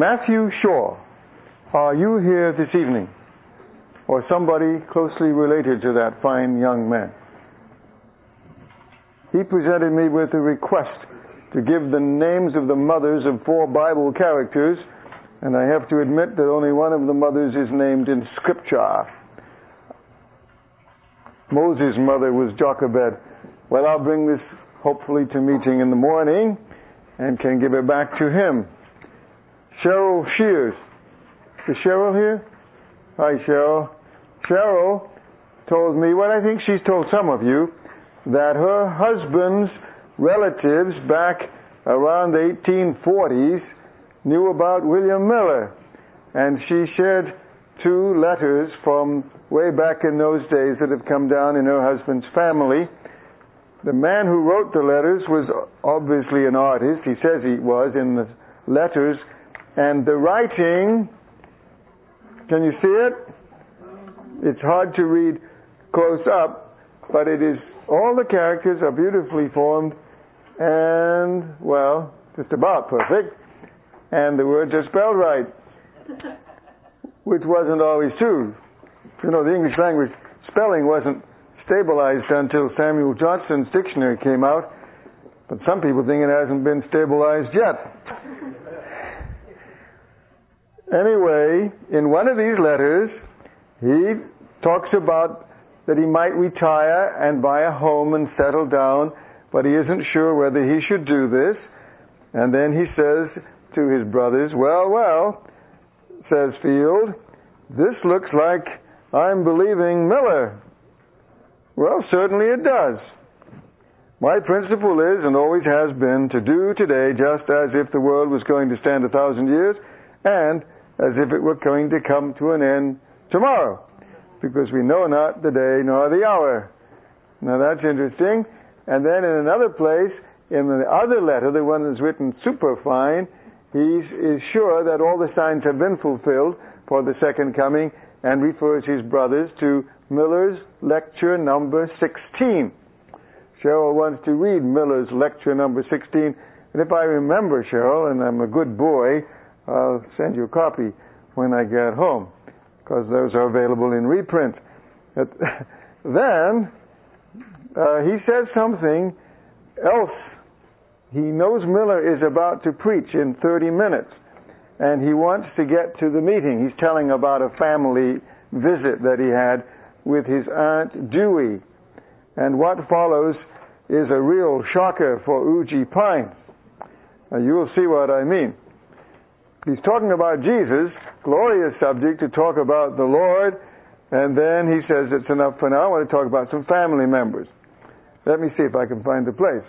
Matthew Shaw, are you here this evening? Or somebody closely related to that fine young man? He presented me with a request to give the names of the mothers of 4 Bible characters, and I have to admit that only one of the mothers is named in Scripture. Moses' mother was Jochebed. Well, I'll bring this hopefully to meeting in the morning and can give it back to him. Cheryl Shears. Is Cheryl here? Hi, Cheryl. Cheryl told me, well, I think she's told some of you, that her husband's relatives back around the 1840s knew about William Miller. And she shared 2 letters from way back in those days that have come down in her husband's family. The man who wrote the letters was obviously an artist. He says he was in the letters. And the writing, can you see it? It's hard to read close up, but it is, all the characters are beautifully formed and, well, just about perfect. And the words are spelled right, which wasn't always true. You know, the English language spelling wasn't stabilized until Samuel Johnson's dictionary came out, but some people think it hasn't been stabilized yet. Anyway, in one of these letters, he talks about that he might retire and buy a home and settle down, but he isn't sure whether he should do this. And then he says to his brothers, well, says Field, this looks like I'm believing Miller. Well, certainly it does. My principle is, and always has been, to do today just as if the world was going to stand 1,000 years, and as if it were going to come to an end tomorrow, because we know not the day nor the hour. Now that's interesting. And then in another place, in the other letter, the one that's written super fine, he is sure that all the signs have been fulfilled for the second coming, and refers his brothers to Miller's lecture number 16. Cheryl wants to read Miller's lecture number 16. And if I remember, Cheryl, and I'm a good boy, I'll send you a copy when I get home, because those are available in reprint. Then he says something else. He knows Miller is about to preach in 30 minutes, and he wants to get to the meeting. He's telling about a family visit that he had with his Aunt Dewey. And what follows is a real shocker for Uji Pines. Now you'll see what I mean. He's talking about Jesus, glorious subject to talk about the Lord, and then he says it's enough for now. I want to talk about some family members. Let me see if I can find the place.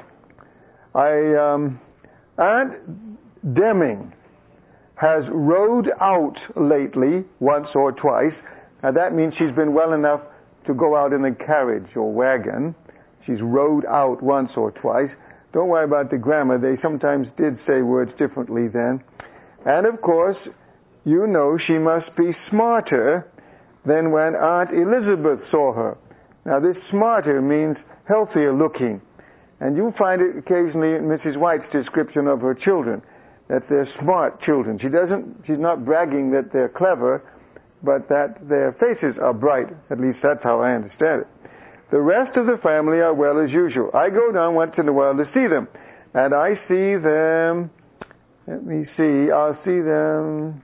Aunt Deming has rode out lately once or twice. Now that means she's been well enough to go out in a carriage or wagon. She's rode out once or twice. Don't worry about the grammar. They sometimes did say words differently then. And of course, you know she must be smarter than when Aunt Elizabeth saw her. Now this smarter means healthier looking. And you'll find it occasionally in Mrs. White's description of her children, that they're smart children. She's not bragging that they're clever, but that their faces are bright. At least that's how I understand it. The rest of the family are well as usual. I go down once in a while to see them, and I see them, let me see, I'll see them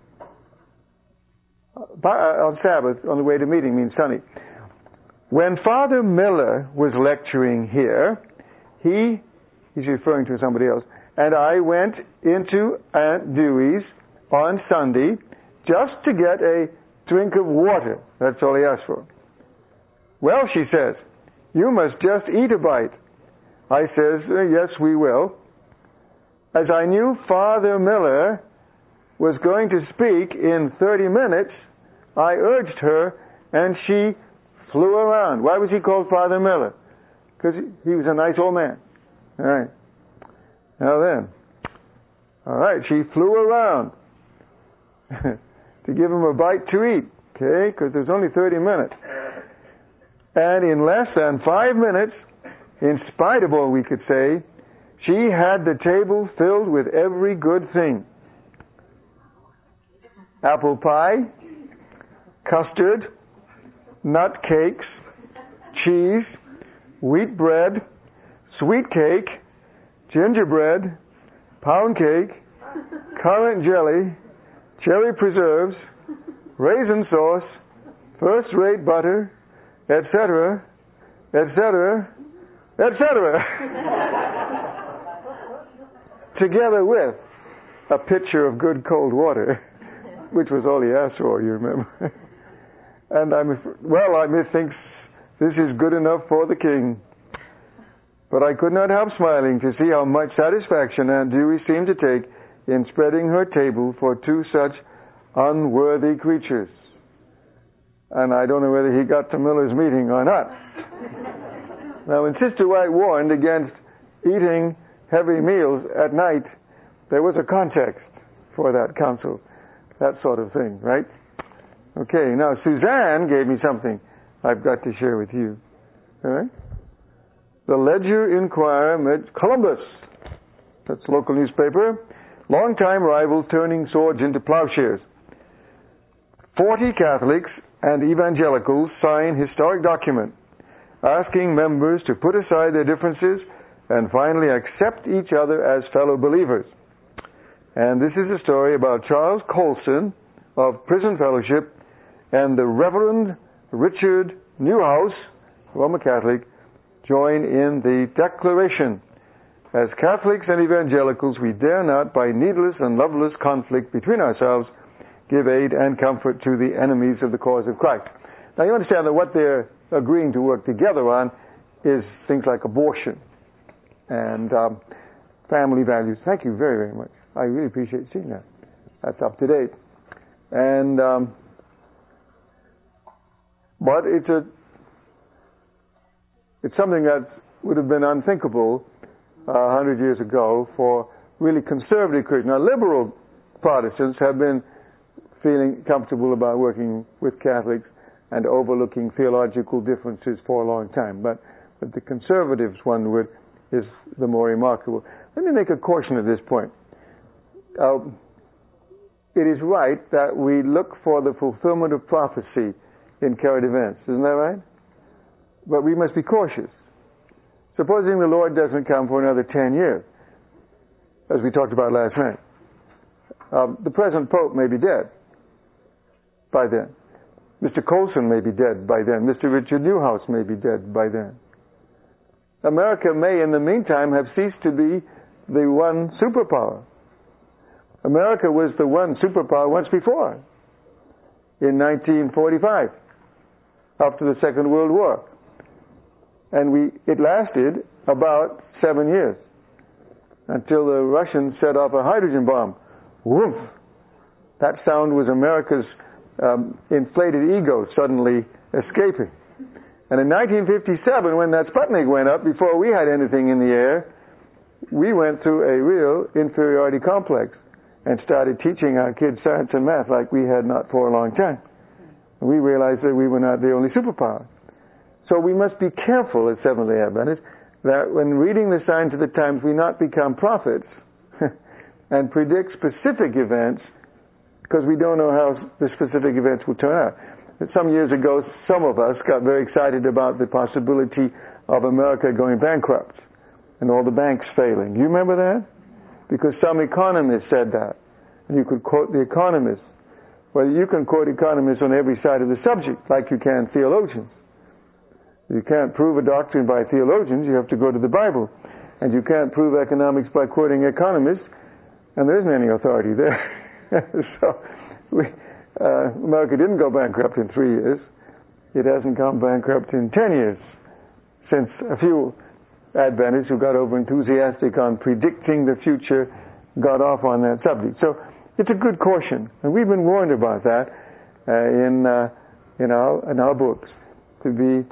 on Sabbath, on the way to meeting, means Sunday. When Father Miller was lecturing here, he's referring to somebody else, and I went into Aunt Dewey's on Sunday just to get a drink of water. That's all he asked for. Well, she says, you must just eat a bite. I says, yes, we will. As I knew Father Miller was going to speak in 30 minutes, I urged her, and she flew around. Why was he called Father Miller? Because he was a nice old man. All right. Now then. All right, she flew around to give him a bite to eat, okay, because there's only 30 minutes. And in less than 5 minutes, in spite of all we could say, she had the table filled with every good thing. apple pie, custard, nut cakes, cheese, wheat bread, sweet cake, gingerbread, pound cake, currant jelly, cherry preserves, raisin sauce, first-rate butter, etc., etc., etc. Together with a pitcher of good cold water, which was all he asked for, you remember. And I methinks this is good enough for the king. But I could not help smiling to see how much satisfaction Aunt Dewey seemed to take in spreading her table for two such unworthy creatures. And I don't know whether he got to Miller's meeting or not. Now, when Sister White warned against eating heavy meals at night, there was a context for that counsel, that sort of thing, right? Okay, now Suzanne gave me something I've got to share with you. All right? The Ledger-Inquirer, Columbus, that's a local newspaper, longtime rival turning swords into plowshares. 40 Catholics and evangelicals sign historic document asking members to put aside their differences and finally accept each other as fellow believers. And this is a story about Charles Colson of Prison Fellowship and the Reverend Richard Newhouse, Roman Catholic, join in the declaration. As Catholics and evangelicals, we dare not, by needless and loveless conflict between ourselves, give aid and comfort to the enemies of the cause of Christ. Now you understand that what they're agreeing to work together on is things like abortion and family values. Thank you very, very much. I really appreciate seeing that. That's up to date. And but it's something that would have been unthinkable 100 years ago for really conservative Christians. Now, liberal Protestants have been feeling comfortable about working with Catholics and overlooking theological differences for a long time. But the conservatives, one would, is the more remarkable. Let me make a caution at this point. It is right that we look for the fulfillment of prophecy in current events. Isn't that right? But we must be cautious. Supposing the Lord doesn't come for another 10 years, as we talked about last night, the present Pope may be dead by then. Mr. Colson may be dead by then. Mr. Richard Newhouse may be dead by then. America may, in the meantime, have ceased to be the one superpower. America was the one superpower once before, in 1945, after the Second World War. And it lasted about 7 years, until the Russians set off a hydrogen bomb. Woof! That sound was America's inflated ego suddenly escaping. And in 1957, when that Sputnik went up, before we had anything in the air, we went through a real inferiority complex and started teaching our kids science and math like we had not for a long time. And we realized that we were not the only superpower. So we must be careful as Seventh-day Adventists that when reading the signs of the times, we not become prophets and predict specific events because we don't know how the specific events will turn out. Some years ago, some of us got very excited about the possibility of America going bankrupt and all the banks failing. You remember that? Because some economists said that. And you could quote the economists. Well, you can quote economists on every side of the subject, like you can theologians. You can't prove a doctrine by theologians, you have to go to the Bible. And you can't prove economics by quoting economists, and there isn't any authority there. So, America didn't go bankrupt in 3 years. It hasn't gone bankrupt in 10 years, since a few Adventists who got over-enthusiastic on predicting the future got off on that subject. So, it's a good caution, and we've been warned about that in our books, to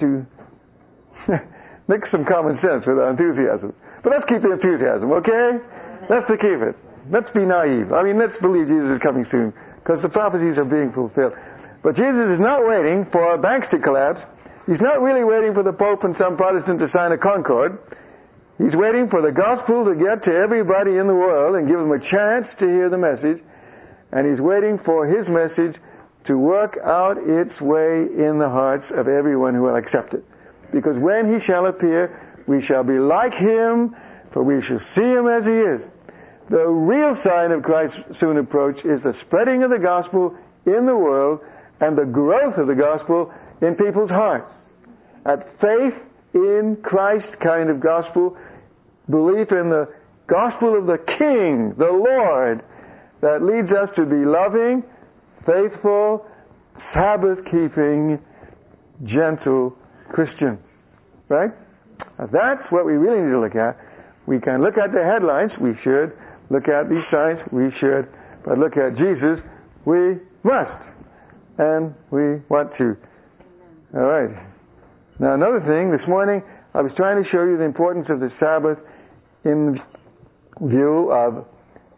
mix some common sense with our enthusiasm. But let's keep the enthusiasm, okay? Let's keep it. Let's be naive. I mean, let's believe Jesus is coming soon, because the prophecies are being fulfilled. But Jesus is not waiting for banks to collapse. He's not really waiting for the Pope and some Protestant to sign a Concord. He's waiting for the gospel to get to everybody in the world and give them a chance to hear the message. And He's waiting for His message to work out its way in the hearts of everyone who will accept it. Because when He shall appear, we shall be like Him, for we shall see Him as He is. The real sign of Christ's soon approach is the spreading of the gospel in the world and the growth of the gospel in people's hearts. At faith in Christ kind of gospel, belief in the gospel of the King, the Lord, that leads us to be loving, faithful, Sabbath-keeping, gentle Christians. Right? Now that's what we really need to look at. We can look at the headlines. We should. Look at these signs. We should. But look at Jesus. We must. And we want to. All right. Now another thing, this morning I was trying to show you the importance of the Sabbath in view of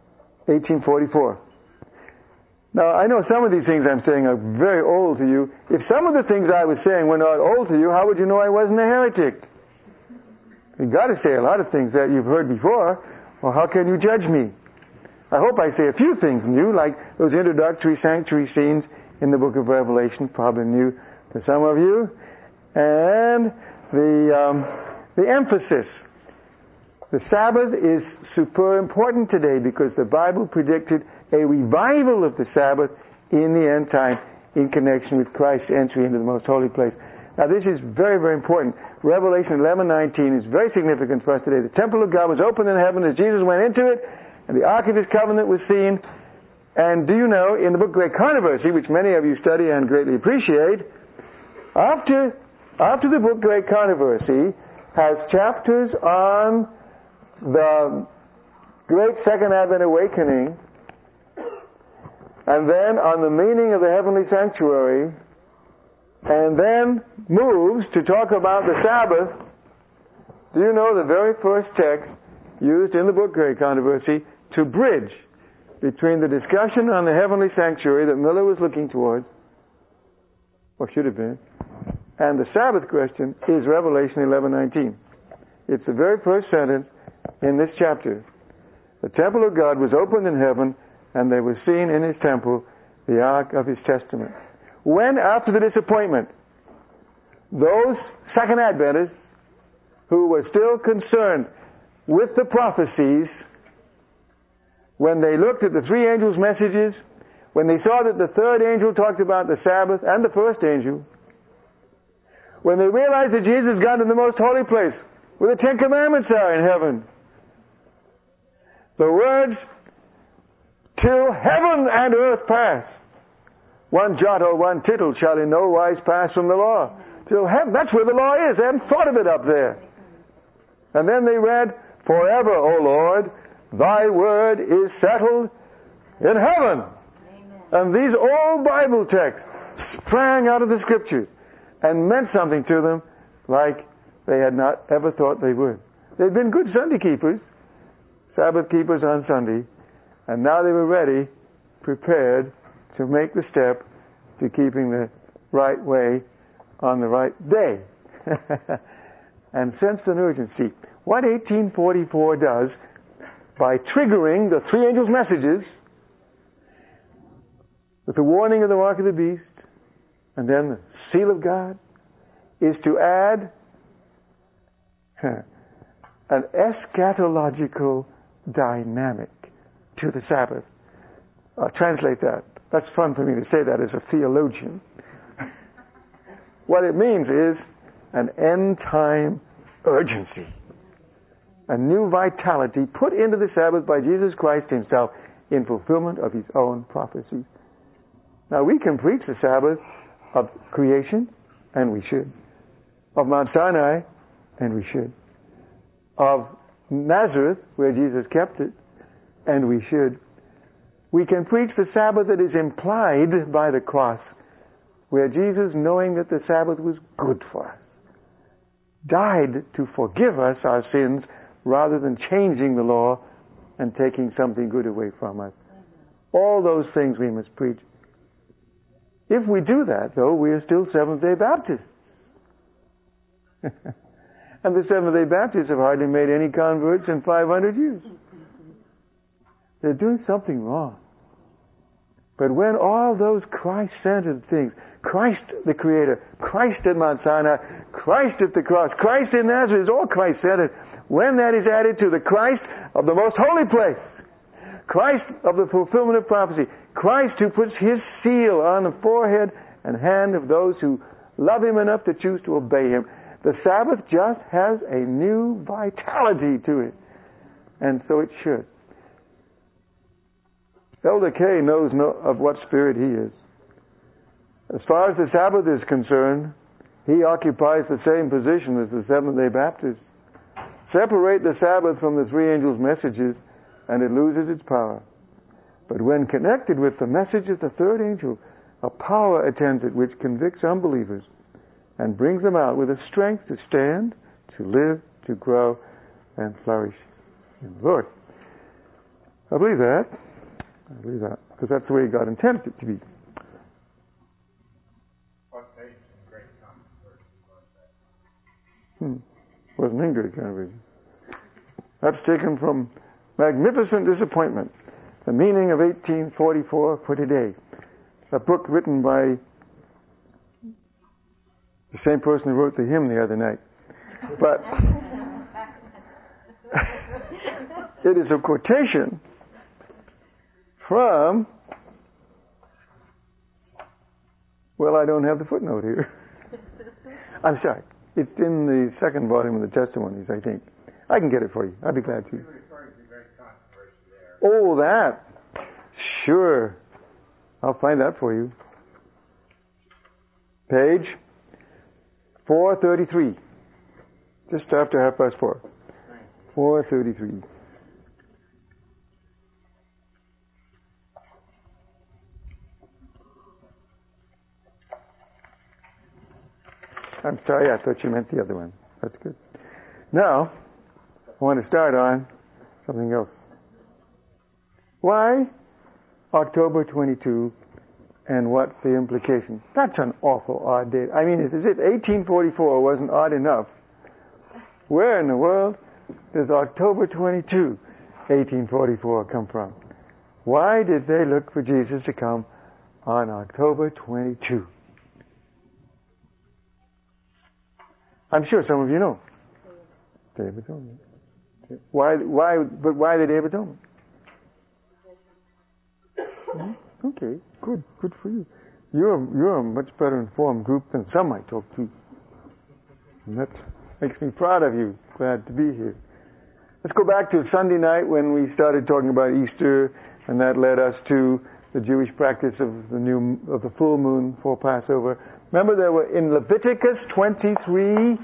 1844. Now, I know some of these things I'm saying are very old to you. If some of the things I was saying were not old to you, how would you know I wasn't a heretic? You've got to say a lot of things that you've heard before, or how can you judge me? I hope I say a few things new, like those introductory sanctuary scenes in the book of Revelation, probably new to some of you, and the emphasis. The Sabbath is super important today because the Bible predicted a revival of the Sabbath in the end time in connection with Christ's entry into the most holy place. Now this is very, very important. Revelation 11:19 is very significant for us today. The temple of God was opened in heaven as Jesus went into it, and the Ark of His covenant was seen. And do you know, in the book Great Controversy, which many of you study and greatly appreciate, after the book Great Controversy has chapters on the Great Second Advent Awakening, and then on the meaning of the heavenly sanctuary, and then moves to talk about the Sabbath. Do you know the very first text used in the book Great Controversy to bridge between the discussion on the heavenly sanctuary that Miller was looking towards, or should have been, and the Sabbath question is Revelation 11:19. It's the very first sentence in this chapter. The temple of God was opened in heaven, and they were seen in His temple the ark of His testament. When, after the disappointment, those Second Adventists who were still concerned with the prophecies, when they looked at the three angels' messages, when they saw that the third angel talked about the Sabbath and the first angel, when they realized that Jesus got to the most holy place, where the Ten Commandments are in heaven, the words, "Till heaven and earth pass, one jot or one tittle shall in no wise pass from the law." Till heaven, that's where the law is. They hadn't thought of it up there. And then they read, "Forever, O Lord, Thy word is settled in heaven." Amen. And these old Bible texts sprang out of the Scriptures and meant something to them like they had not ever thought they would. They'd been good Sunday keepers, Sabbath keepers on Sunday, and now they were ready, prepared to make the step to keeping the right way on the right day. And sensed an urgency. What 1844 does, by triggering the three angels' messages, with the warning of the mark of the beast, and then the seal of God, is to add an eschatological dynamic to the Sabbath. I'll translate that. That's fun for me to say that as a theologian. What it means is an end-time urgency, a new vitality put into the Sabbath by Jesus Christ Himself in fulfillment of His own prophecies. Now we can preach the Sabbath of creation, and we should. Of Mount Sinai, and we should. Of Nazareth, where Jesus kept it, and we should. We can preach the Sabbath that is implied by the cross, where Jesus, knowing that the Sabbath was good for us, died to forgive us our sins rather than changing the law and taking something good away from us. All those things we must preach. If we do that, though, we are still Seventh-day Baptists. And the Seventh-day Baptists have hardly made any converts in 500 years. They're doing something wrong. But when all those Christ-centered things, Christ the Creator, Christ at Mount Sinai, Christ at the cross, Christ in Nazareth is all Christ-centered. When that is added to the Christ of the most holy place, Christ of the fulfillment of prophecy, Christ who puts His seal on the forehead and hand of those who love Him enough to choose to obey Him, the Sabbath just has a new vitality to it. And so it should. Elder Kay knows of what spirit he is. As far as the Sabbath is concerned, he occupies the same position as the Seventh-day Baptist. Separate the Sabbath from the three angels' messages, and it loses its power. But when connected with the message of the third angel, a power attends it which convicts unbelievers and brings them out with a strength to stand, to live, to grow, and flourish in the Lord. I believe that. Because that's the way God intended it to be. Wasn't in great controversy. That's taken from Magnificent Disappointment, the meaning of 1844 for today. A book written by the same person who wrote the hymn the other night. But it is a quotation from, well, I don't have the footnote here. I'm sorry. It's in the second volume of the Testimonies, I think. I can get it for you. I'd be glad to. Oh, that. Sure. I'll find that for you. Page 433. Just after 4:30. 433. I'm sorry, I thought you meant the other one. That's good. Now, I want to start on something else. Why October 22 and what's the implication? That's an awful odd date. I mean, as if 1844 wasn't odd enough, where in the world does October 22, 1844 come from? Why did they look for Jesus to come on October 22? I'm sure some of you know. David told me. Why the Day of Atonement? Okay, good for you. You're a much better informed group than some I talk to. And that makes me proud of you. Glad to be here. Let's go back to Sunday night when we started talking about Easter, and that led us to the Jewish practice of the full moon for Passover. Remember, there were in Leviticus 23,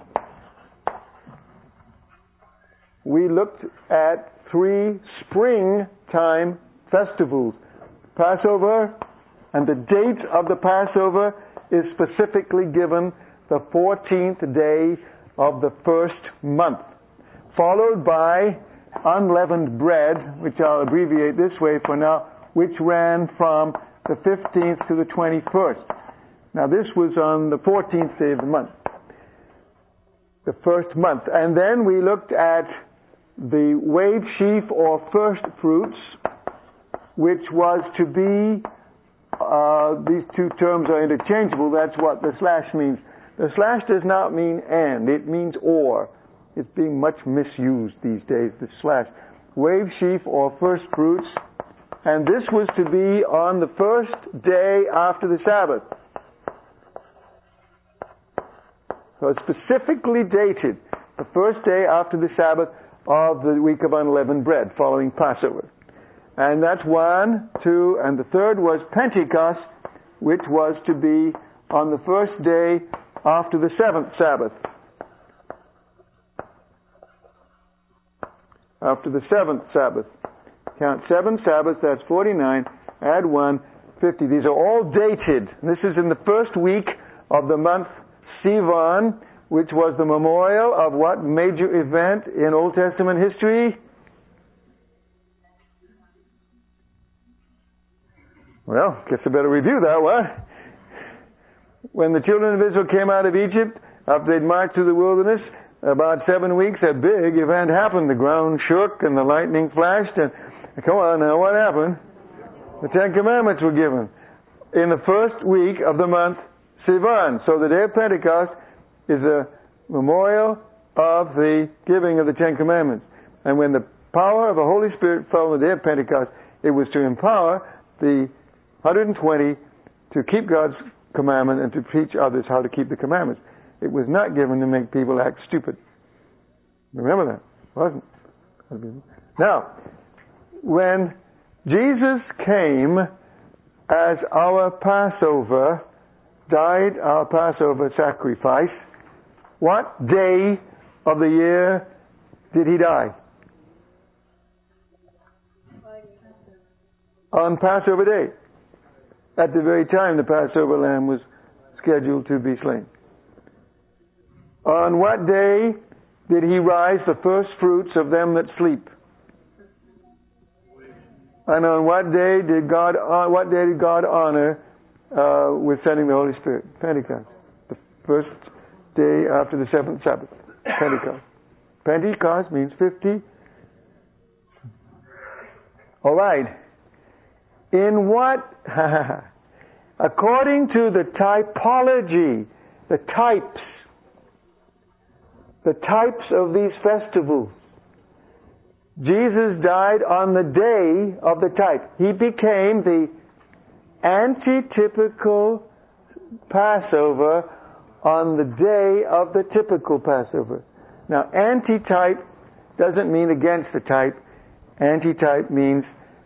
we looked at 3 springtime festivals. Passover, and the date of the Passover is specifically given the 14th day of the first month, followed by unleavened bread, which I'll abbreviate this way for now, which ran from the 15th to the 21st. Now this was on the 14th day of the month, the first month. And then we looked at the wave sheaf or first fruits, which was to be, these two terms are interchangeable. That's what the slash means. The slash does not mean and, it means or. It's being much misused these days, the slash. Wave sheaf or first fruits, and this was to be on the first day after the Sabbath. So it's specifically dated, the first day after the Sabbath of the week of unleavened bread, following Passover. And that's 1, 2, and the third was Pentecost, which was to be on the first day after the 7th Sabbath. After the 7th Sabbath. Count 7 Sabbaths, that's 49. Add 1, 50. These are all dated. This is in the first week of the month Sivan, which was the memorial of what major event in Old Testament history? Well, guess I better review that one. When the children of Israel came out of Egypt, after they'd marched through the wilderness, about 7 weeks, a big event happened. The ground shook and the lightning flashed. And come on now, what happened? The Ten Commandments were given in the first week of the month Sivan. So the day of Pentecost is a memorial of the giving of the Ten Commandments. And when the power of the Holy Spirit fell on the day of Pentecost, it was to empower the 120 to keep God's commandment and to teach others how to keep the commandments. It was not given to make people act stupid. Remember that. It wasn't. Now, when Jesus came as our Passover, died our Passover sacrifice, what day of the year did he die? On Passover Day. At the very time the Passover lamb was scheduled to be slain. On what day did he rise the first fruits of them that sleep? And on what day did God honor with sending the Holy Spirit? Pentecost. The first day after the seventh Sabbath. Pentecost. Pentecost means 50. All right. In what, according to the typology, the types of these festivals, Jesus died on the day of the type. He became the antitypical Passover on the day of the typical Passover. Now, antitype doesn't mean against the type. Antitype means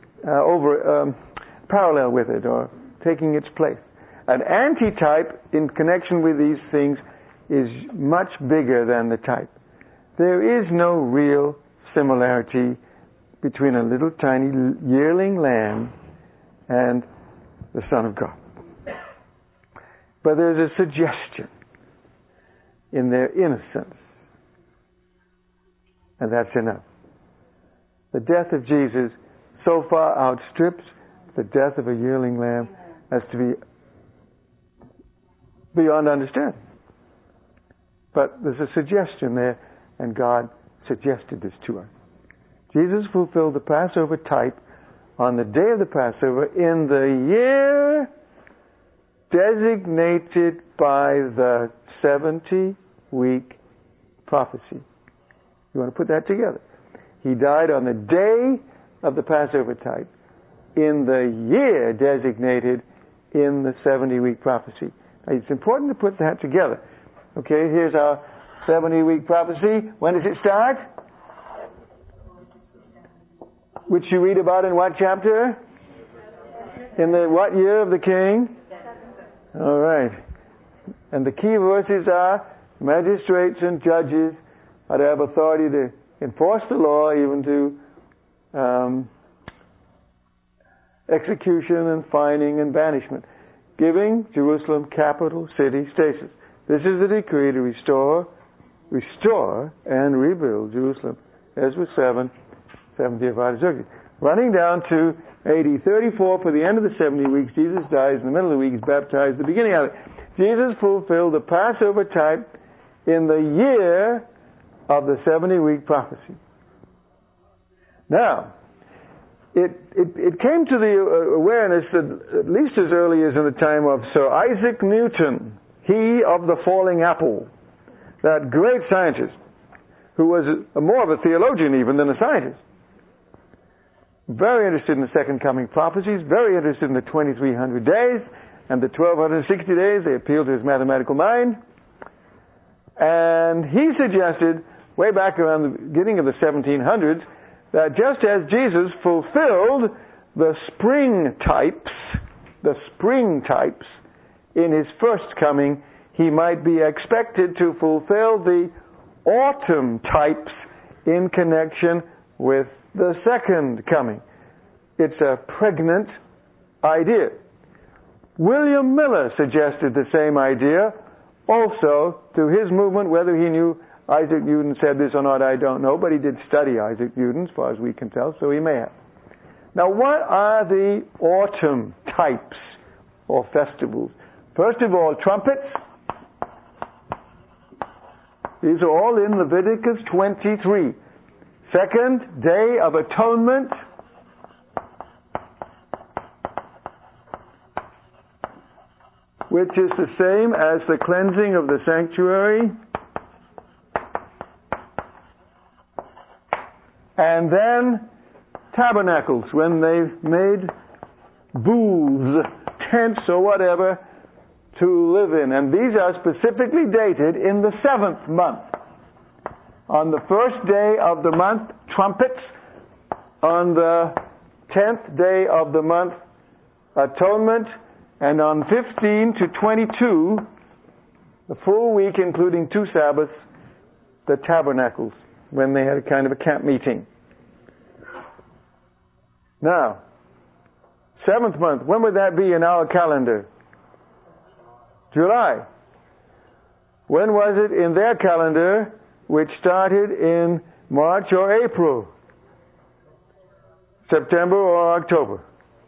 parallel with it or taking its place. An antitype in connection with these things is much bigger than the type. There is no real similarity between a little tiny yearling lamb and the Son of God. But there's a suggestion in their innocence. And that's enough. The death of Jesus so far outstrips the death of a yearling lamb as to be beyond understanding. But there's a suggestion there, and God suggested this to us. Jesus fulfilled the Passover type on the day of the Passover in the year designated by the 70-week prophecy. You want to put that together? He died on the day of the Passover type in the year designated in the 70-week prophecy. Now, it's important to put that together. Okay, here's our 70-week prophecy. When does it start? Which you read about in what chapter? In the what year of the king? All right. And the key verses are magistrates and judges are to have authority to enforce the law, even to execution and fining and banishment, giving Jerusalem capital city status. This is the decree to restore and rebuild Jerusalem. Ezra 7, 70 of Artaxerxes. Running down to AD 34, for the end of the 70 weeks, Jesus dies. In the middle of the week, he's baptized. The beginning of it, Jesus fulfilled the Passover type in the year of the 70-week prophecy. Now, it came to the awareness that at least as early as in the time of Sir Isaac Newton, he of the falling apple, that great scientist, who was more of a theologian even than a scientist, very interested in the second coming prophecies, very interested in the 2300 days and the 1260 days. They appealed to his mathematical mind. And he suggested, way back around the beginning of the 1700s, that just as Jesus fulfilled the spring types in his first coming, he might be expected to fulfill the autumn types in connection with the second coming. It's a pregnant idea. William Miller suggested the same idea also to his movement. Whether he knew Isaac Newton said this or not, I don't know, but he did study Isaac Newton, as far as we can tell, so he may have. Now, what are the autumn types or festivals? First of all, trumpets. These are all in Leviticus 23. Second, Day of Atonement. which is the same as the cleansing of the sanctuary. And then tabernacles, when they made booths, tents or whatever to live in. And these are specifically dated in the 7th month. On the first day of the month, trumpets. On the 10th day of the month, atonement. And on 15 to 22, the full week including 2 Sabbaths, the tabernacles, when they had a kind of a camp meeting. Now, 7th month, when would that be in our calendar? July. When was it in their calendar, which started in March or April? September or October?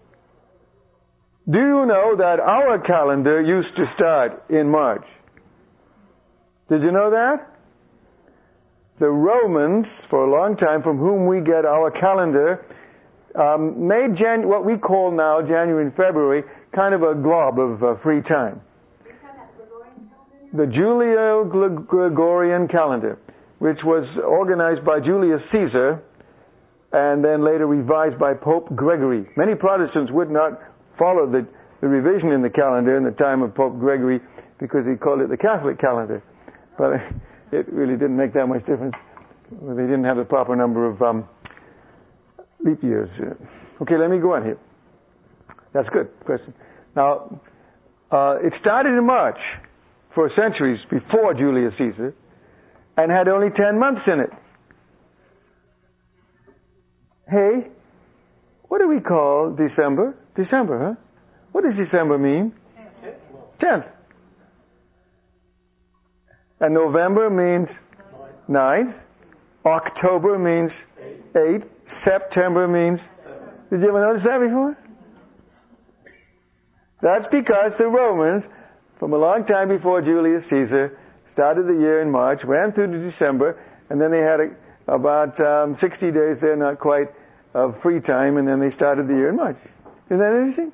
Do you know that our calendar used to start in March? Did you know that? The Romans, for a long time, from whom we get our calendar, made what we call now January and February kind of a glob of free time. The Julio-Gregorian calendar, which was organized by Julius Caesar and then later revised by Pope Gregory. Many Protestants would not follow the revision in the calendar in the time of Pope Gregory because he called it the Catholic calendar. But it really didn't make that much difference. They didn't have the proper number of leap years. Okay, let me go on here. That's good question. Now, it started in March for centuries before Julius Caesar and had only 10 months in it. Hey, what do we call December? December, huh? What does December mean? 10th. And November means 9th. October means 8th. September means... Did you ever notice that before? That's because the Romans, from a long time before Julius Caesar, started the year in March, ran through to December, and then they had about 60 days there, not quite, of free time, and then they started the year in March. Isn't that interesting?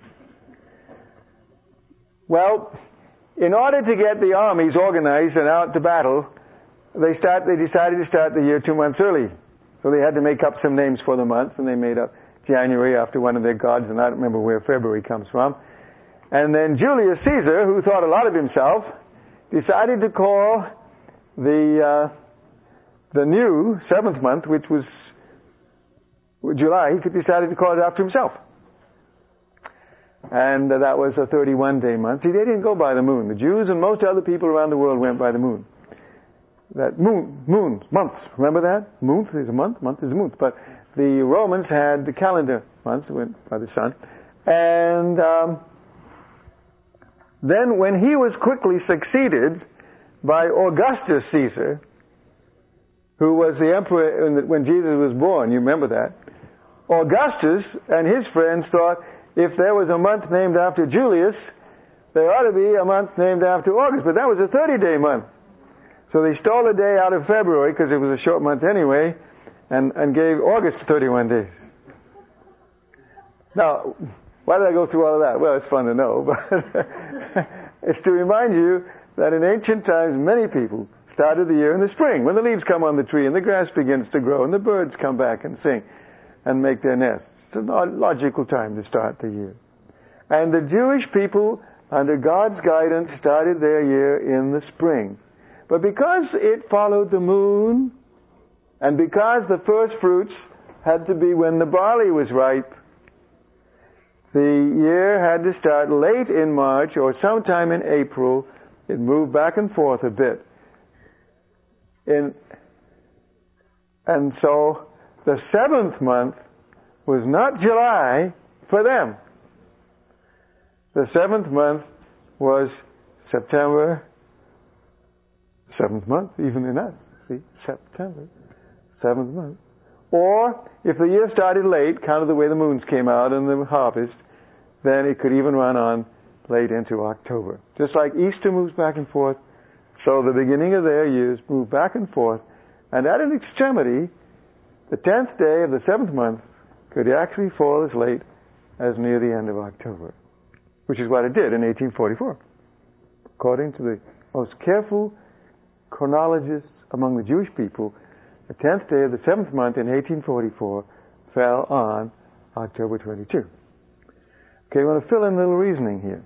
Well, in order to get the armies organized and out to battle, they decided to start the year 2 months early. So they had to make up some names for the months, and they made up January after one of their gods, and I don't remember where February comes from. And then Julius Caesar, who thought a lot of himself, decided to call the new 7th month, which was July, he decided to call it after himself. And that was a 31-day month. See, they didn't go by the moon. The Jews and most other people around the world went by the moon. That months. Remember that? Month is a month is a month. But the Romans had the calendar months, went by the sun. And then when he was quickly succeeded by Augustus Caesar, who was the emperor when Jesus was born, you remember that. Augustus and his friends thought if there was a month named after Julius, there ought to be a month named after August. But that was a 30-day month. So they stole a day out of February, because it was a short month anyway, and gave August 31 days. Now, why did I go through all of that? Well, it's fun to know, but it's to remind you that in ancient times, many people started the year in the spring, when the leaves come on the tree and the grass begins to grow and the birds come back and sing and make their nests. It's a logical time to start the year. And the Jewish people, under God's guidance, started their year in the spring. But because it followed the moon, and because the first fruits had to be when the barley was ripe, the year had to start late in March or sometime in April. It moved back and forth a bit. And so the 7th month was not July for them. The 7th month was September. 7th month, even in that. See, September, 7th month. Or, if the year started late, kind of the way the moons came out in the harvest, then it could even run on late into October. Just like Easter moves back and forth, so the beginning of their years move back and forth. And at an extremity, the 10th day of the 7th month could actually fall as late as near the end of October. which is what it did in 1844. According to the most careful chronologists among the Jewish people, the 10th day of the 7th month in 1844 fell on October 22. Okay, I want to fill in a little reasoning here.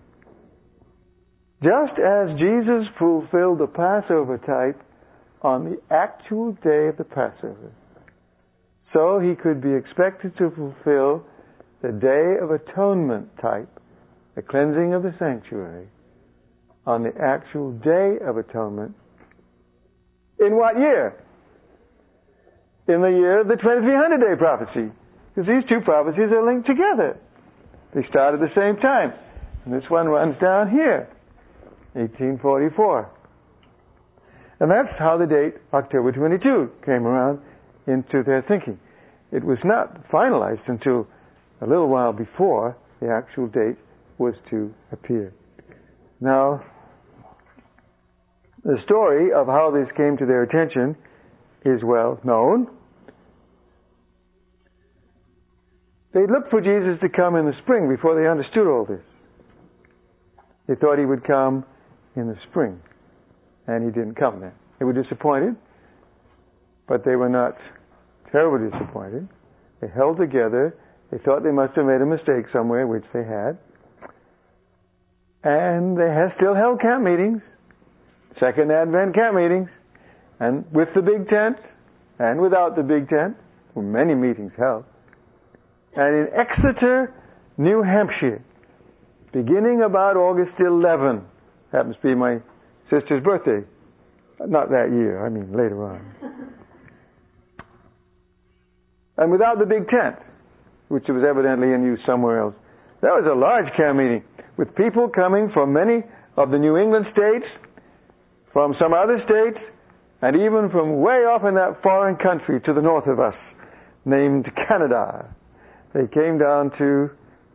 Just as Jesus fulfilled the Passover type on the actual day of the Passover, so he could be expected to fulfill the Day of Atonement type, the cleansing of the sanctuary, on the actual Day of Atonement. In what year? In the year of the 2300-day prophecy. Because these two prophecies are linked together. They start at the same time. And this one runs down here, 1844. And that's how the date October 22 came around into their thinking. It was not finalized until a little while before the actual date was to appear. Now, the story of how this came to their attention is well known. They looked for Jesus to come in the spring before they understood all this. They thought he would come in the spring, and he didn't come then. They were disappointed, but they were not terribly disappointed. They held together. They thought they must have made a mistake somewhere, which they had. And they still held camp meetings, Second Advent camp meetings, and with the big tent and without the big tent, were many meetings held. And in Exeter, New Hampshire, beginning about August 11, happens to be my sister's birthday. Not that year, I mean later on. And without the big tent, which was evidently in use somewhere else. That was a large camp meeting with people coming from many of the New England states, from some other states, and even from way off in that foreign country to the north of us, named Canada. They came down to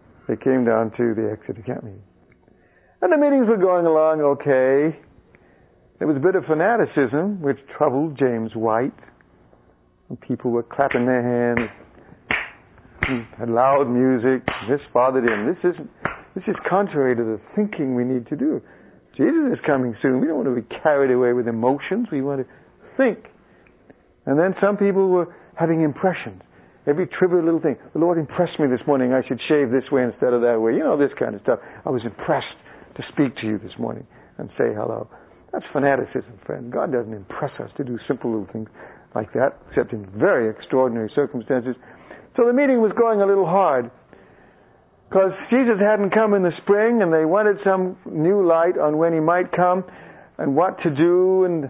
the Exeter camp meeting. And the meetings were going along okay. There was a bit of fanaticism which troubled James White. And people were clapping their hands, had loud music. This bothered him. This is contrary to the thinking we need to do. Jesus is coming soon. We don't want to be carried away with emotions. We want to think. And then some people were having impressions. Every trivial little thing. The Lord impressed me this morning I should shave this way instead of that way. You know, this kind of stuff. I was impressed to speak to you this morning and say hello. That's fanaticism, friend. God doesn't impress us to do simple little things like that, except in very extraordinary circumstances. So the meeting was going a little hard because Jesus hadn't come in the spring and they wanted some new light on when he might come and what to do. And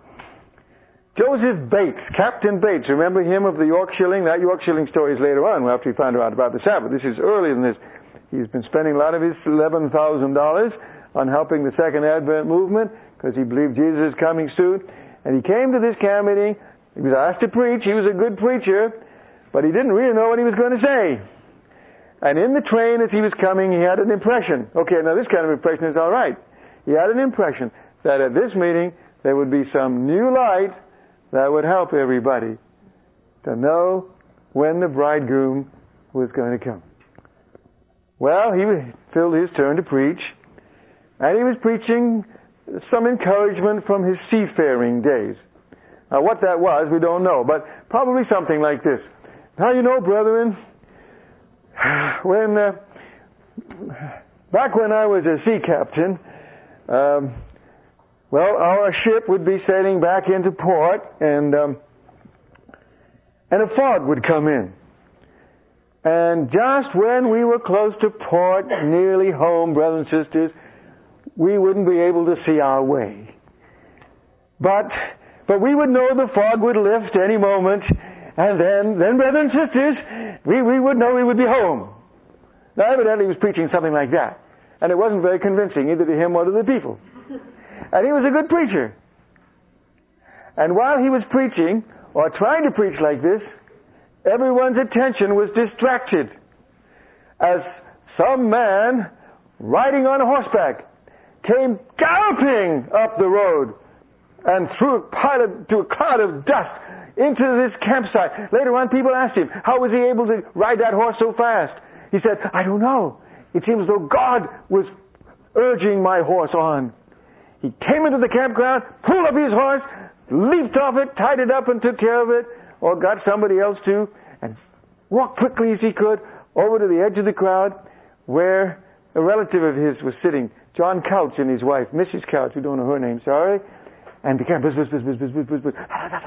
Joseph Bates, Captain Bates, remember him of the York Shilling? That York Shilling story is later on after he found out about the Sabbath. This is earlier than this. He's been spending a lot of his $11,000 on helping the Second Advent movement because he believed Jesus is coming soon. And he came to this camp meeting. He was asked to preach. He was a good preacher, but he didn't really know what he was going to say. And in the train as he was coming, he had an impression. Okay, now this kind of impression is all right. He had an impression that at this meeting there would be some new light that would help everybody to know when the bridegroom was going to come. Well, he filled his turn to preach, and he was preaching some encouragement from his seafaring days. Now, what that was, we don't know, but probably something like this. Now, you know, brethren, back when I was a sea captain, our ship would be sailing back into port, and a fog would come in. And just when we were close to port, nearly home, brothers and sisters, we wouldn't be able to see our way. But we would know the fog would lift any moment, and then brothers and sisters, we would know we would be home. Now, evidently he was preaching something like that. And it wasn't very convincing, either to him or to the people. And he was a good preacher. And while he was preaching, or trying to preach like this, everyone's attention was distracted as some man riding on a horseback came galloping up the road and through a cloud of dust into this campsite. Later on, people asked him, how was he able to ride that horse so fast? He said, I don't know. It seemed as though God was urging my horse on. He came into the campground, pulled up his horse, leaped off it, tied it up and took care of it, or got somebody else to, and walked quickly as he could over to the edge of the crowd where a relative of his was sitting, John Couch and his wife, Mrs. Couch, we don't know her name, sorry, and began buzz, buzz, buzz, buzz, buzz, buzz, buzz, buzz.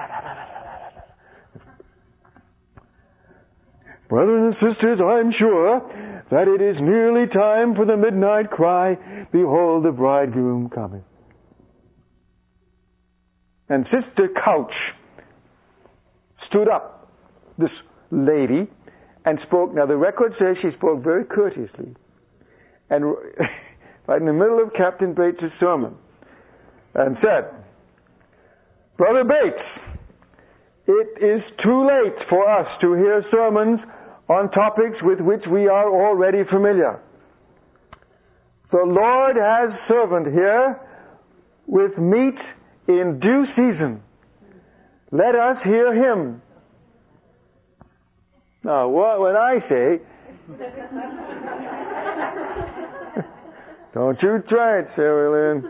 Brothers and sisters, I'm sure that it is nearly time for the midnight cry, behold the bridegroom coming. And Sister Couch stood up, this lady, and spoke. Now the record says she spoke very courteously. And right in the middle of Captain Bates' sermon, and said, Brother Bates, it is too late for us to hear sermons on topics with which we are already familiar. The Lord has servant here with meat in due season. Let us hear him. Now, when I say, don't you try it, Sarah Lynn.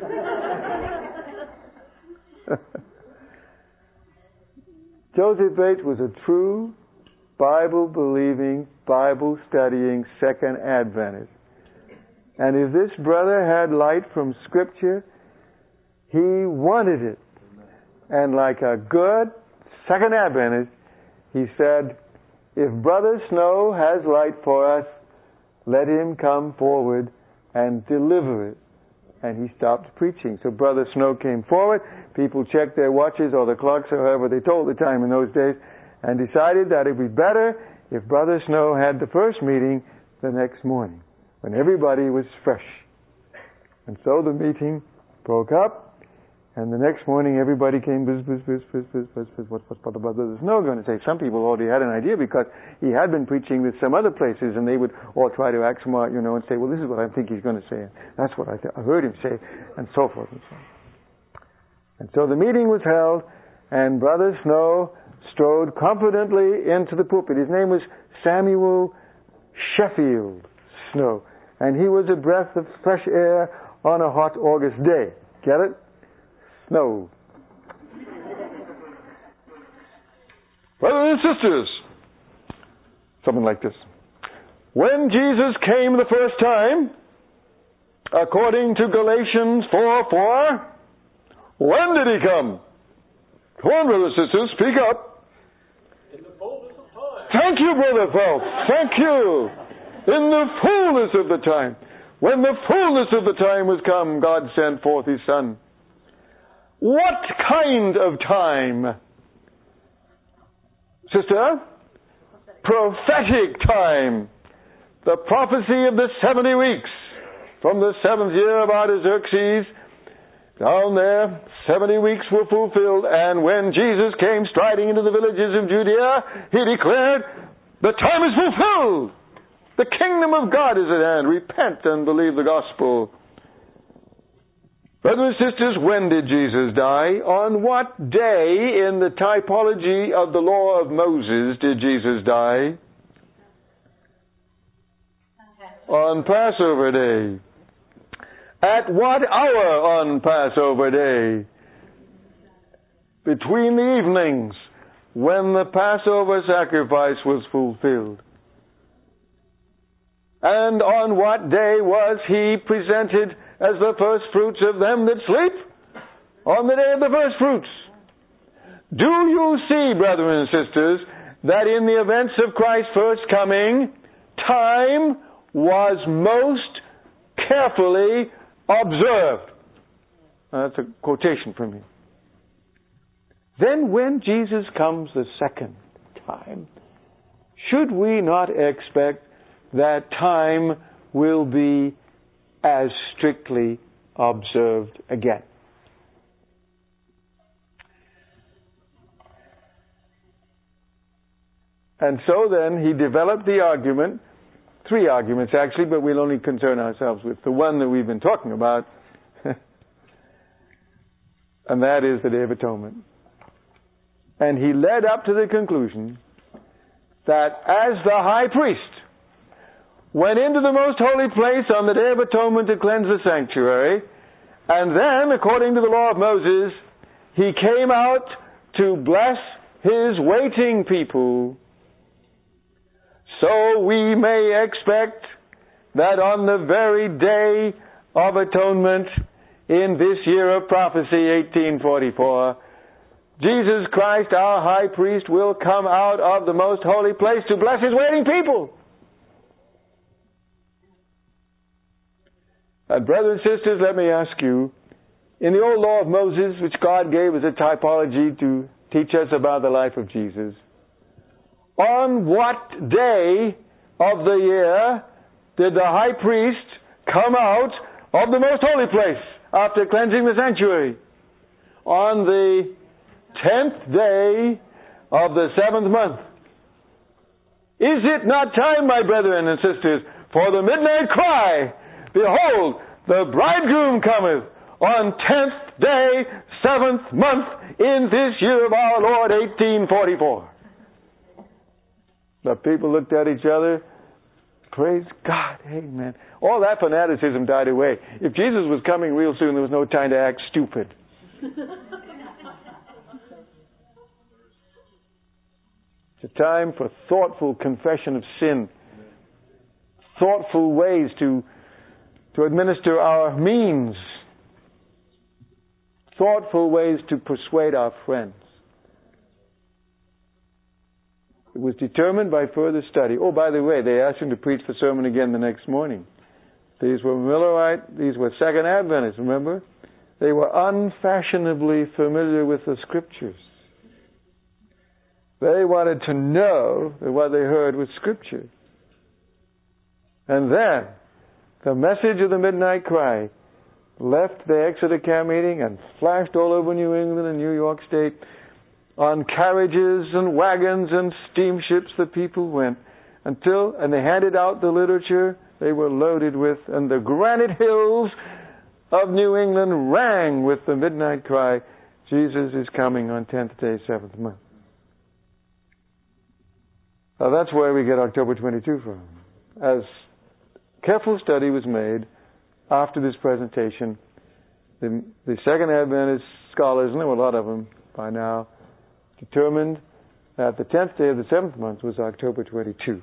Joseph Bates was a true Bible-believing, Bible-studying Second Adventist. And if this brother had light from Scripture, he wanted it. And like a good Second Adventist, he said, if Brother Snow has light for us, let him come forward and deliver it. And he stopped preaching. So Brother Snow came forward. People checked their watches or the clocks, or however they told the time in those days, and decided that it would be better if Brother Snow had the first meeting the next morning, when everybody was fresh. And so the meeting broke up, and the next morning everybody came, what's Brother Snow going to say? Some people already had an idea because he had been preaching with some other places, and they would all try to act smart, and say, well, this is what I think he's going to say. That's what I heard him say, and so forth and so on. And so the meeting was held, and Brother Snow strode confidently into the pulpit. His name was Samuel Sheffield Snow, and he was a breath of fresh air on a hot August day. Get it? Snow. Brothers and sisters, something like this. When Jesus came the first time, according to Galatians 4:4, when did he come? Come on, brothers and sisters, speak up. In the fullness of time. Thank you, Brother Phelps. Thank you. In the fullness of the time. When the fullness of the time was come, God sent forth his Son. What kind of time? Sister? Prophetic time. The prophecy of the 70 weeks. From the 7th year of Artaxerxes, down there, 70 weeks were fulfilled, and when Jesus came striding into the villages of Judea, he declared, the time is fulfilled. The kingdom of God is at hand. Repent and believe the gospel. Brothers and sisters, when did Jesus die? On what day in the typology of the law of Moses did Jesus die? On Passover day. At what hour on Passover day? Between the evenings, when the Passover sacrifice was fulfilled. And on what day was he presented as the first fruits of them that sleep? On the day of the first fruits. Do you see, brethren and sisters, that in the events of Christ's first coming, time was most carefully observed? That's a quotation from me. Then when Jesus comes the second time, should we not expect that time will be as strictly observed again? And so then he developed the argument, 3 arguments actually, but we'll only concern ourselves with the one that we've been talking about, and that is the Day of Atonement. And he led up to the conclusion that as the high priest went into the most holy place on the Day of Atonement to cleanse the sanctuary, and then, according to the law of Moses, he came out to bless his waiting people. So we may expect that on the very Day of Atonement in this year of prophecy, 1844, Jesus Christ, our high priest, will come out of the most holy place to bless his waiting people. And brothers and sisters, let me ask you, in the old law of Moses, which God gave as a typology to teach us about the life of Jesus, on what day of the year did the high priest come out of the most holy place after cleansing the sanctuary? On the 10th day of the 7th month. Is it not time, my brethren and sisters, for the midnight cry? Behold, the bridegroom cometh on 10th day, 7th month, in this year of our Lord, 1844. The people looked at each other. Praise God. Amen. All that fanaticism died away. If Jesus was coming real soon, there was no time to act stupid. It's a time for thoughtful confession of sin. Thoughtful ways to administer our means. Thoughtful ways to persuade our friends. It was determined by further study. Oh, by the way, they asked him to preach the sermon again the next morning. These were Millerite, these were Second Adventists, remember? They were unfashionably familiar with the Scriptures. They wanted to know that what they heard was Scripture. And then, the message of the midnight cry left the Exeter camp meeting and flashed all over New England and New York State. On carriages and wagons and steamships the people went and they handed out the literature they were loaded with, and the granite hills of New England rang with the midnight cry, Jesus is coming on 10th day, 7th month. Now that's where we get October 22 from. As careful study was made after this presentation, the Second Adventist scholars, and there were a lot of them by now, determined that the 10th day of the 7th month was October 22.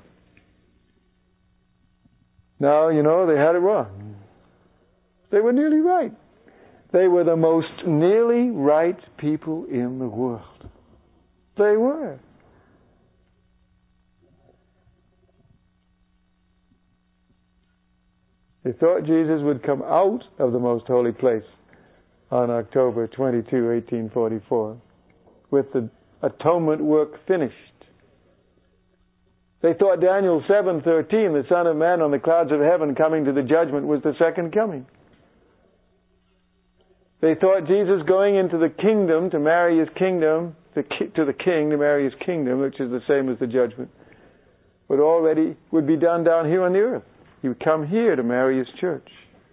Now, you know, they had it wrong. They were nearly right. They were the most nearly right people in the world. They were. They thought Jesus would come out of the most holy place on October 22, 1844, with the atonement work finished. They thought Daniel 7:13, the Son of Man on the clouds of heaven coming to the judgment, was the second coming. They thought Jesus going into the kingdom to marry his kingdom, to the king to marry his kingdom, which is the same as the judgment, would be done down here on the earth. He would come here to marry his church.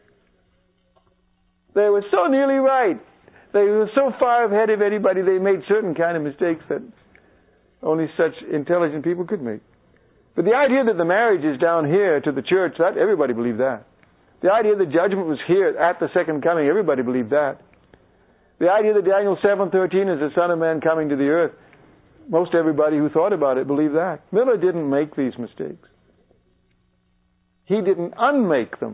They were so nearly right. They were so far ahead of anybody, they made certain kind of mistakes that only such intelligent people could make. But the idea that the marriage is down here to the church, that everybody believed that. The idea that judgment was here at the second coming, everybody believed that. The idea that Daniel 7:13 is the Son of Man coming to the earth, most everybody who thought about it believed that. Miller didn't make these mistakes. He didn't unmake them.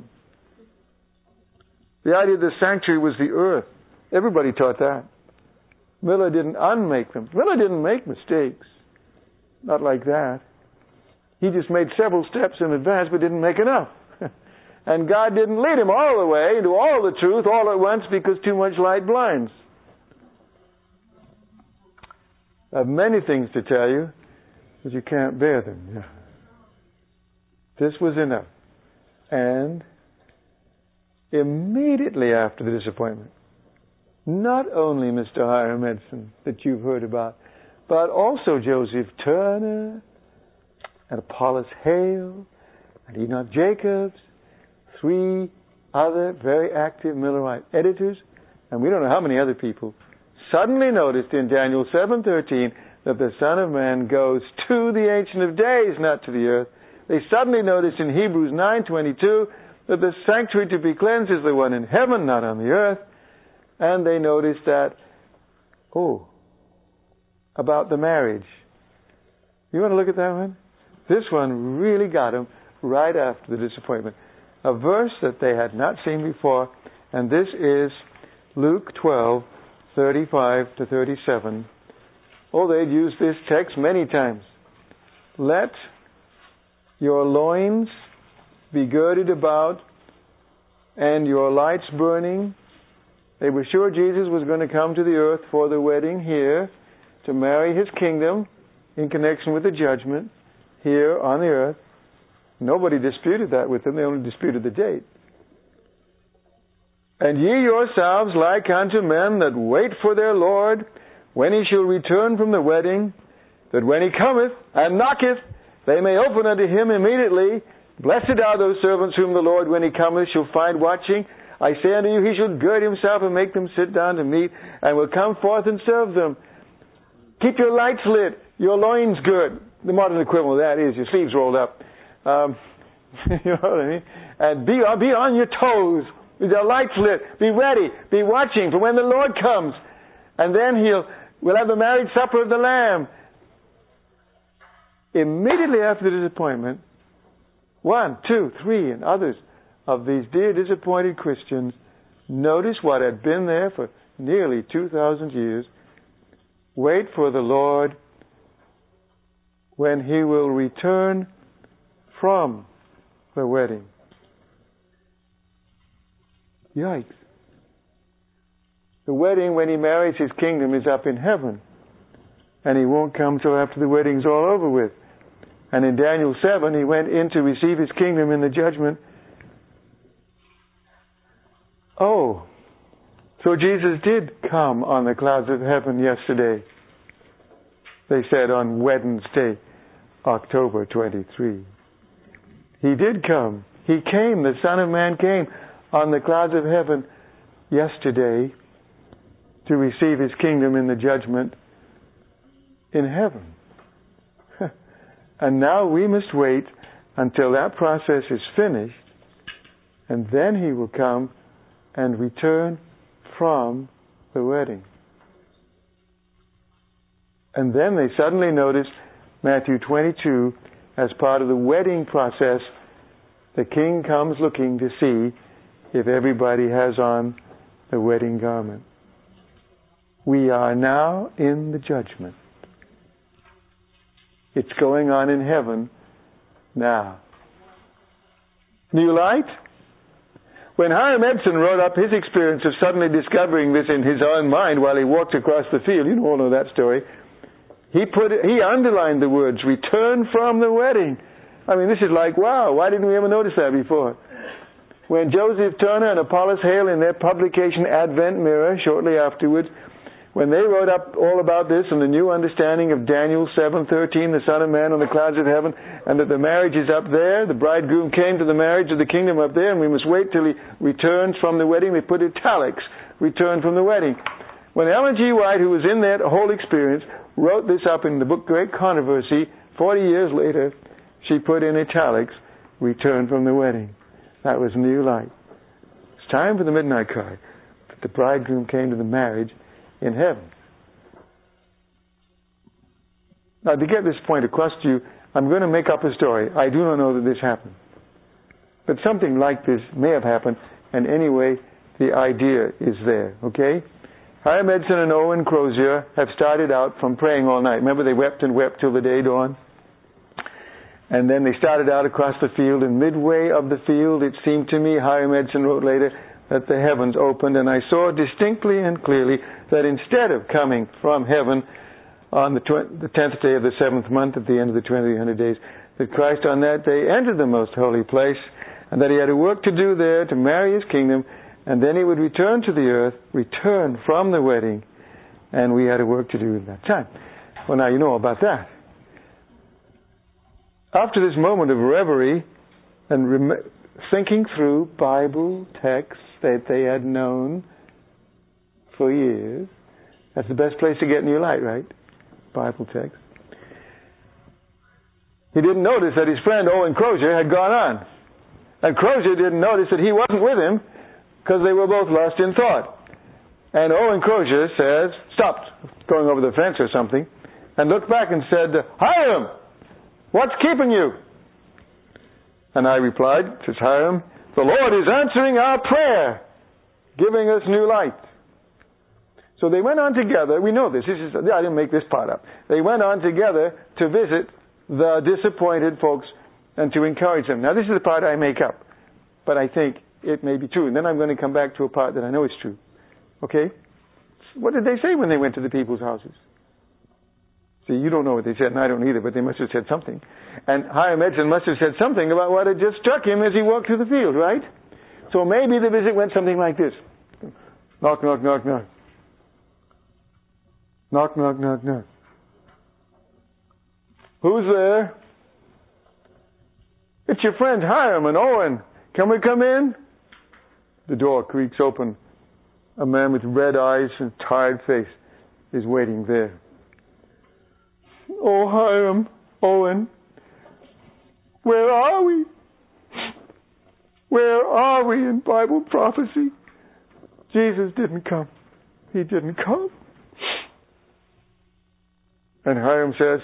The idea that the sanctuary was the earth, everybody taught that. Miller didn't unmake them. Miller didn't make mistakes. Not like that. He just made several steps in advance but didn't make enough. And God didn't lead him all the way into all the truth all at once because too much light blinds. I have many things to tell you, but you can't bear them. Yeah. This was enough. And immediately after the disappointment, not only Mr. Hiram Edson that you've heard about, but also Joseph Turner and Apollos Hale and Enoch Jacobs, 3 other very active Millerite editors, and we don't know how many other people, suddenly noticed in Daniel 7:13 that the Son of Man goes to the Ancient of Days, not to the earth, They suddenly notice in Hebrews 9:22 that the sanctuary to be cleansed is the one in heaven, not on the earth. And they notice that, about the marriage. You want to look at that one? This one really got them right after the disappointment. A verse that they had not seen before, and this is Luke 12:35-37. They'd used this text many times. Let your loins be girded about and your lights burning. They were sure Jesus was going to come to the earth for the wedding here to marry his kingdom in connection with the judgment here on the earth. Nobody disputed that with them. They only disputed the date. And ye yourselves like unto men that wait for their Lord when he shall return from the wedding, that when he cometh and knocketh, they may open unto him immediately. Blessed are those servants whom the Lord, when he cometh, shall find watching. I say unto you, he shall gird himself and make them sit down to meat, and will come forth and serve them. Keep your lights lit, your loins girt. The modern equivalent of that is your sleeves rolled up. You know what I mean? And be on your toes, with your lights lit. Be ready. Be watching for when the Lord comes. And then we'll have the marriage supper of the Lamb. Immediately after the disappointment, 1, 2, 3, and others of these dear disappointed Christians notice what had been there for nearly 2,000 years. Wait for the Lord when he will return from the wedding. Yikes. The wedding, when he marries his kingdom, is up in heaven. And he won't come till after the wedding's all over with. And in Daniel 7, he went in to receive his kingdom in the judgment. So Jesus did come on the clouds of heaven yesterday. They said on Wednesday, October 23. He did come. He came. The Son of Man came on the clouds of heaven yesterday to receive his kingdom in the judgment in heaven. And now we must wait until that process is finished, and then he will come and return from the wedding. And then they suddenly notice Matthew 22, as part of the wedding process, the king comes looking to see if everybody has on the wedding garment. We are now in the judgment. It's going on in heaven now. New light? When Hiram Edson wrote up his experience of suddenly discovering this in his own mind while he walked across the field, you all know that story, he underlined the words, return from the wedding. I mean, this is like, wow, why didn't we ever notice that before? When Joseph Turner and Apollos Hale in their publication Advent Mirror shortly afterwards, when they wrote up all about this and the new understanding of Daniel 7:13, the Son of Man on the clouds of heaven, and that the marriage is up there, the bridegroom came to the marriage of the kingdom up there, and we must wait till he returns from the wedding. They put italics, return from the wedding. When Ellen G. White, who was in that whole experience, wrote this up in the book Great Controversy, 40 years later, she put in italics, return from the wedding. That was new light. It's time for the midnight cry. But the bridegroom came to the marriage in heaven. Now, to get this point across to you, I'm going to make up a story. I do not know that this happened. But something like this may have happened, and anyway, the idea is there, okay? Hiram Edson and Owen Crozier have started out from praying all night. Remember, they wept and wept till the day dawned? And then they started out across the field, and midway of the field, it seemed to me, Hiram Edson wrote later, that the heavens opened, and I saw distinctly and clearly that instead of coming from heaven on the 10th day of the 7th month at the end of the 2300 days, that Christ on that day entered the most holy place, and that he had a work to do there to marry his kingdom, and then he would return to the earth, return from the wedding, and we had a work to do at that time. Well, now you know about that. After this moment of reverie and thinking through Bible texts that they had known for years, that's the best place to get new light, right? Bible text. He didn't notice that his friend Owen Crozier had gone on. And Crozier didn't notice that he wasn't with him because they were both lost in thought. And Owen Crozier stopped going over the fence or something, and looked back and said, Hiram, what's keeping you? And I replied, says Hiram, the Lord is answering our prayer, giving us new light. So they went on together. We know this. I didn't make this part up. They went on together to visit the disappointed folks and to encourage them. Now, this is the part I make up, but I think it may be true. And then I'm going to come back to a part that I know is true. Okay? What did they say when they went to the people's houses? See, you don't know what they said, and I don't either, but they must have said something. And Hiram Edson must have said something about what had just struck him as he walked through the field, right? So maybe the visit went something like this. Knock, knock, knock, knock. Knock, knock, knock, knock. Who's there? It's your friends Hiram and Owen. Can we come in? The door creaks open. A man with red eyes and tired face is waiting there. Oh, Hiram, Owen, where are we? Where are we in Bible prophecy? Jesus didn't come. He didn't come. And Hiram says,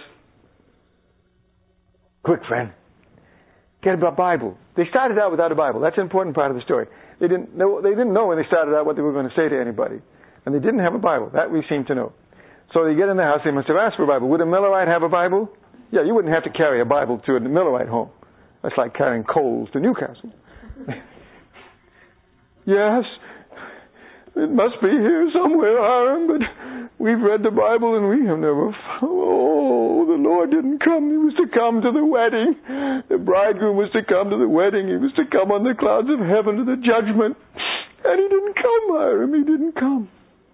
quick, friend, get a Bible. They started out without a Bible. That's an important part of the story. They didn't know when they started out what they were going to say to anybody. And they didn't have a Bible. That we seem to know. So they get in the house, they must have asked for a Bible. Would a Millerite have a Bible? Yeah, you wouldn't have to carry a Bible to a Millerite home. That's like carrying coals to Newcastle. Yes, it must be here somewhere, Hiram, but we've read the Bible and we have never found. Oh, the Lord didn't come. He was to come to the wedding. The bridegroom was to come to the wedding. He was to come on the clouds of heaven to the judgment. And he didn't come, Hiram. He didn't come.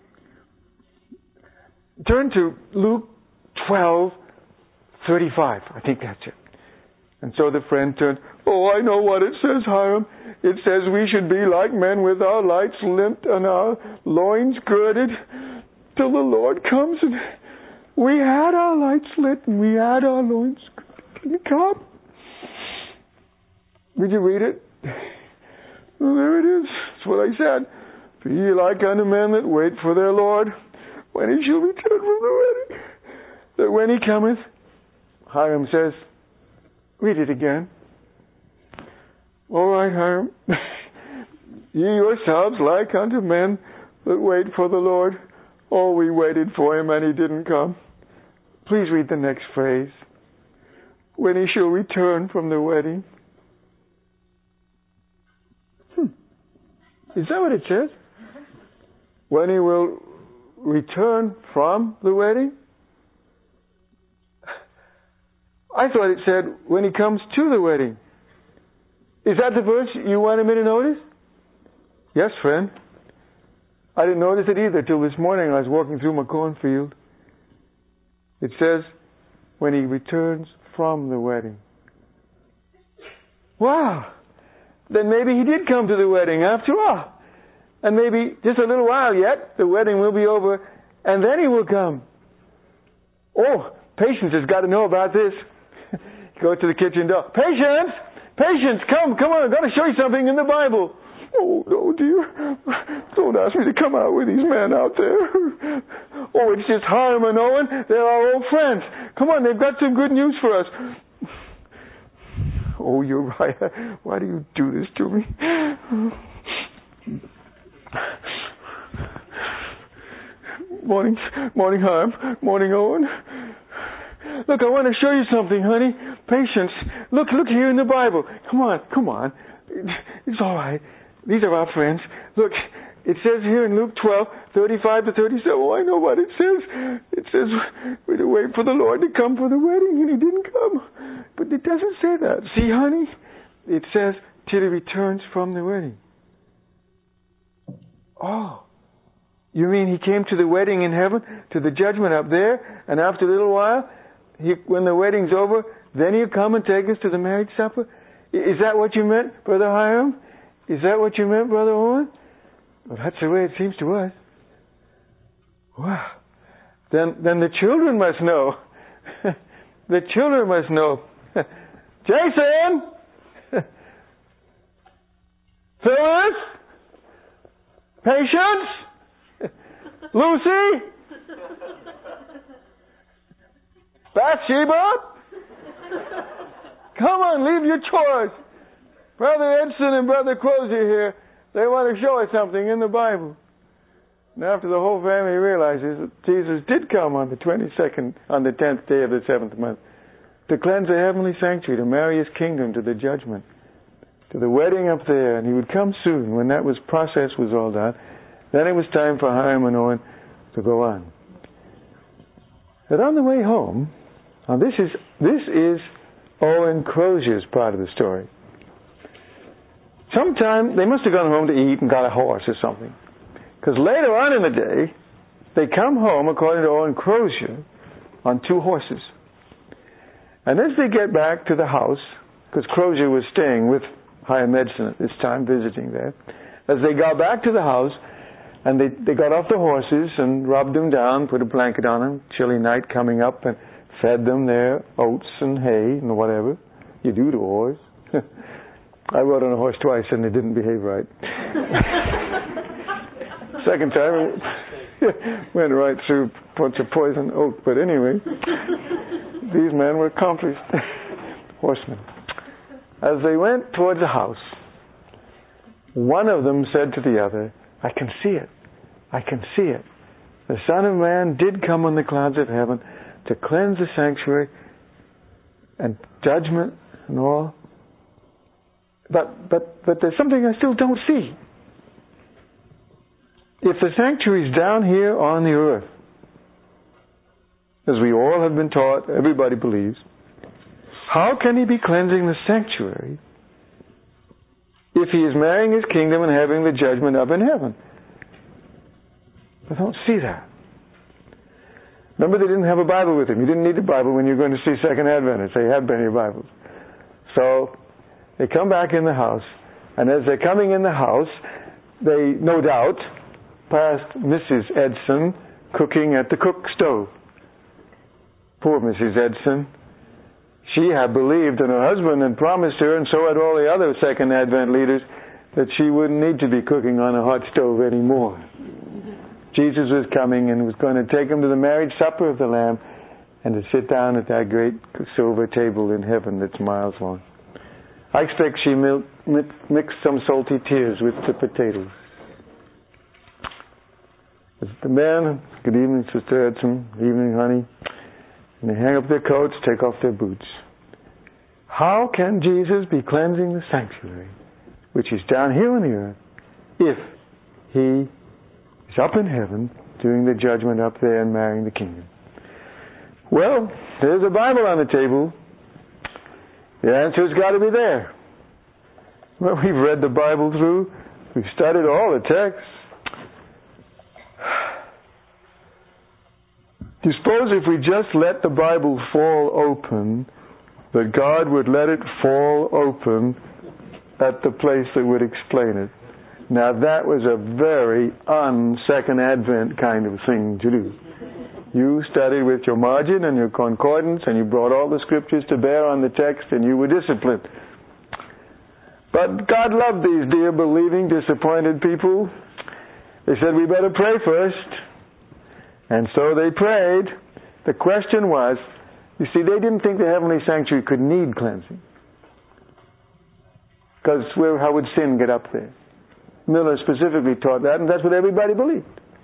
Turn to Luke 12:35. I think that's it. And so the friend turned. Oh, I know what it says, Hiram. It says we should be like men with our lights lit and our loins girded till the Lord comes. And we had our lights lit and we had our loins girded. Can you come? Did you read it? Well, there it is. That's what I said. Be ye like unto men that wait for their Lord, when he shall return from the wedding, that when he cometh, Hiram says, read it again. All right, Hiram. Ye yourselves like unto men that wait for the Lord. Oh, we waited for him and he didn't come. Please read the next phrase. When he shall return from the wedding. Is that what it says? When he will return from the wedding? I thought it said when he comes to the wedding. Is that the verse you wanted me to notice? Yes, friend. I didn't notice it either till this morning. I was walking through my cornfield. It says when he returns from the wedding. Wow. Then maybe he did come to the wedding after all. And maybe just a little while yet, the wedding will be over, and then he will come. Oh, Patience has got to know about this. Go to the kitchen door. Patience! Patience, come on, I've got to show you something in the Bible. Oh, no, dear. Don't ask me to come out with these men out there. Oh, it's just Hiram and Owen. They're our old friends. Come on, they've got some good news for us. Oh, Uriah, why do you do this to me? Morning, Hiram. Morning, Owen. Look, I want to show you something, honey. Patience. Look here in the Bible. Come on. It's all right. These are our friends. Look, it says here in Luke 12:35-37. Oh, I know what it says. It says we're to wait for the Lord to come for the wedding, and he didn't come. But it doesn't say that. See, honey? It says till he returns from the wedding. Oh. You mean he came to the wedding in heaven, to the judgment up there, and after a little while, when the wedding's over, then he'll come and take us to the marriage supper? Is that what you meant, Brother Hiram? Is that what you meant, Brother Owen? Well, that's the way it seems to us. Wow. Then the children must know. The children must know. Jason! Phyllis? Patience? Lucy? Bathsheba? Come on, leave your chores. Brother Edson and Brother Crozier here, they want to show us something in the Bible. And after the whole family realizes that Jesus did come on the 22nd, on the 10th day of the 7th month, to cleanse the heavenly sanctuary, to marry His kingdom to the judgment, to the wedding up there, and He would come soon. When that process was all done, then it was time for Hiram and Owen to go on. But on the way home, now this is Owen Crozier's part of the story. Sometime they must have gone home to eat and got a horse or something. Because later on in the day, they come home, according to Owen Crozier, on 2 horses. And as they get back to the house, because Crozier was staying with Hiram Edson at this time, visiting there, as they got back to the house, and they got off the horses and rubbed them down, put a blanket on them, chilly night coming up, and fed them their oats and hay and whatever you do to a horse. I rode on a horse twice and it didn't behave right. Second time it went right through a bunch of poison oak. But anyway, these men were accomplished horsemen. As they went towards the house, one of them said to the other, I can see it. I can see it. The Son of Man did come on the clouds of heaven to cleanse the sanctuary and judgment and all. But there's something I still don't see. If the sanctuary is down here on the earth, as we all have been taught, everybody believes, how can He be cleansing the sanctuary if He is marrying His kingdom and having the judgment up in heaven? I don't see that. Remember, they didn't have a Bible with them. You didn't need a Bible when you're going to see Second Adventists. They had plenty of Bibles. So they come back in the house, and as they're coming in the house, they, no doubt, passed Mrs. Edson cooking at the cook stove. Poor Mrs. Edson. She had believed in her husband and promised her, and so had all the other Second Advent leaders, that she wouldn't need to be cooking on a hot stove anymore. Jesus was coming and was going to take them to the marriage supper of the Lamb and to sit down at that great silver table in heaven that's miles long. I expect she mixed some salty tears with the potatoes. As the men, good evening, Sister Edson, evening, honey, and they hang up their coats, take off their boots. How can Jesus be cleansing the sanctuary, which is down here on the earth, if He is up in heaven doing the judgment up there and marrying the kingdom? Well, there's a Bible on the table. The answer's got to be there. Well, we've read the Bible through. We've studied all the texts. Do you suppose if we just let the Bible fall open, that God would let it fall open at the place that would explain it? Now that was a very un-Second Advent kind of thing to do. You studied with your margin and your concordance, and you brought all the scriptures to bear on the text, and you were disciplined. But God loved these dear, believing, disappointed people. They said, we better pray first. And so they prayed. The question was, you see, they didn't think the heavenly sanctuary could need cleansing. Because how would sin get up there? Miller specifically taught that, and that's what everybody believed.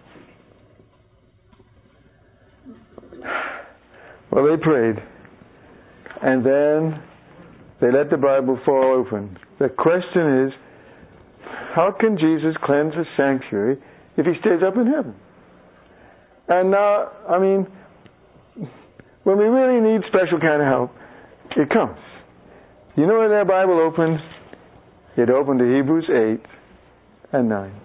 Well, they prayed. And then they let the Bible fall open. The question is, how can Jesus cleanse the sanctuary if He stays up in heaven? And now, I mean, when we really need special kind of help, it comes. You know when that Bible opened? It opened to Hebrews 8 and 9.